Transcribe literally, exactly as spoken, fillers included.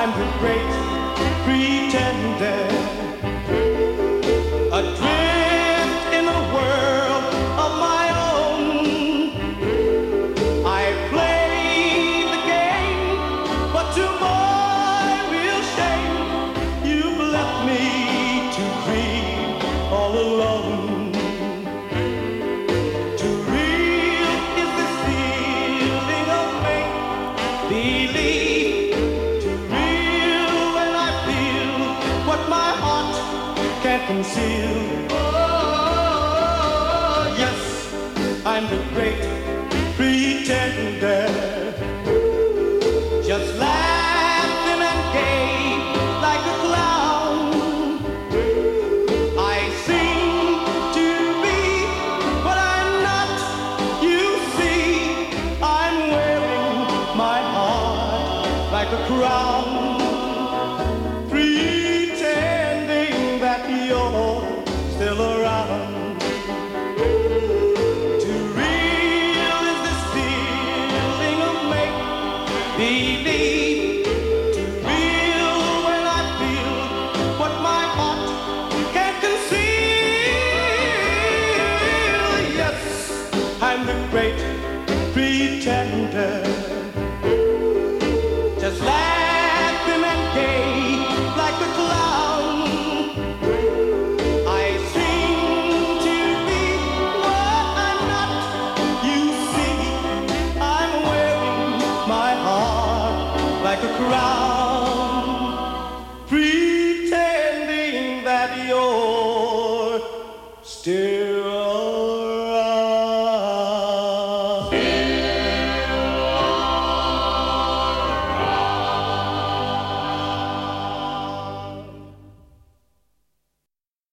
I'm the great pretender, adrift in a world of my own. I play the game, but to my real shame, you've left me to grieve all alone. Too real is this feeling of make-believe. Can't conceal. Oh, yes, I'm the great pretender, just laughing and gay like a clown. I seem to be what I'm not. You see, I'm wearing my heart like a crown. Still around. Too real is this feeling of make-believe.